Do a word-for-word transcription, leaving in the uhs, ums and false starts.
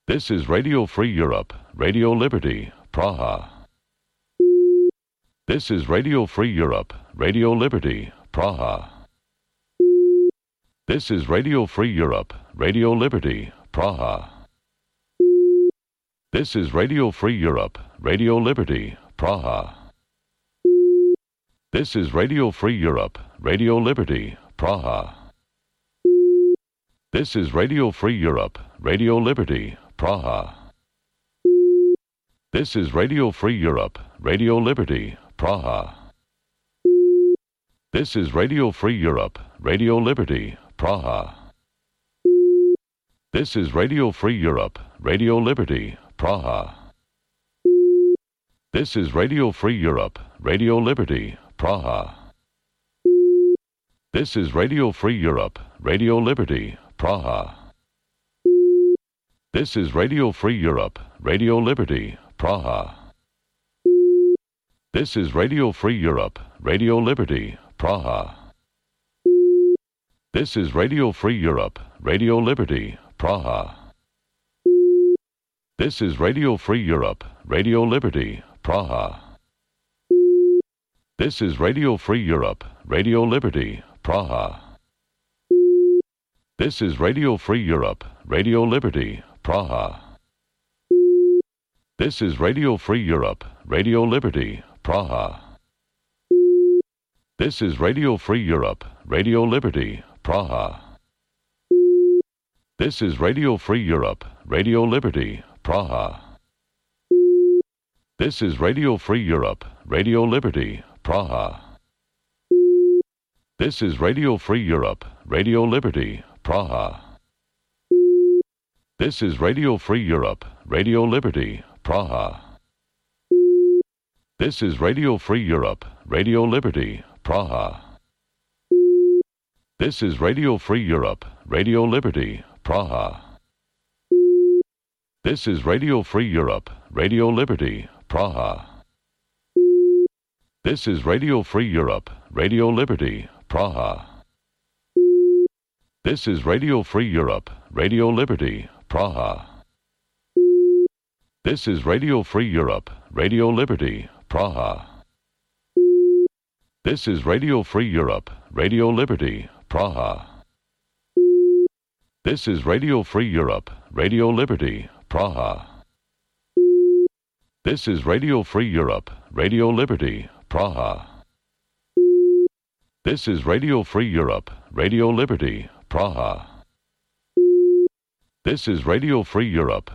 This is Radio Free Europe, Radio Liberty, Praha. This is Radio Free Europe, Radio Liberty, Praha. This is Radio Free Europe, Radio Liberty, Praha. This is Radio Free Europe, Radio Liberty, Praha. This is Radio Free Europe, Radio Liberty, Praha. This is Radio Free Europe, Radio Liberty, Praha. This is Radio Free Europe, Radio Liberty, Praha. This is Radio Free Europe, Radio Liberty, Praha. This is Radio Free Europe, Radio Liberty, Praha. This is Radio Free Europe, Radio Liberty, Praha. This is Radio Free Europe, Radio Liberty, Praha. This is Radio Free Europe, Radio Liberty, Praha. This is Radio Free Europe, Radio Liberty, Praha. This is Radio Free Europe, Radio Liberty, Praha. This is Radio Free Europe, Radio Liberty, Praha. This is Radio Free Europe, Radio Liberty, Praha. This is Radio Free Europe, Radio Liberty, Praha. This is Radio Free Europe, Radio Liberty, Praha. This is Radio Free Europe, Radio Liberty, Praha. This is Radio Free Europe, Radio Liberty, Praha. This is Radio Free Europe, Radio Liberty, Praha. This is Radio Free Europe, Radio Liberty, Praha. This is Radio Free Europe, Radio Liberty, Praha. This is Radio Free Europe, Radio Liberty, Praha. This is Radio Free Europe, Radio Liberty, Praha. This is Radio Free Europe, Radio Liberty, Praha. This is Radio Free Europe, Radio Liberty, Praha. This is Radio Free Europe, Radio Liberty, Praha. This is Radio Free Europe, Radio Liberty, Praha. This is Radio Free Europe, Radio Liberty, Praha. This is Radio Free Europe, Radio Liberty, Praha. This is Radio Free Europe, Radio Liberty, Praha. This is Radio Free Europe, Radio Liberty, Praha. This is Radio Free Europe,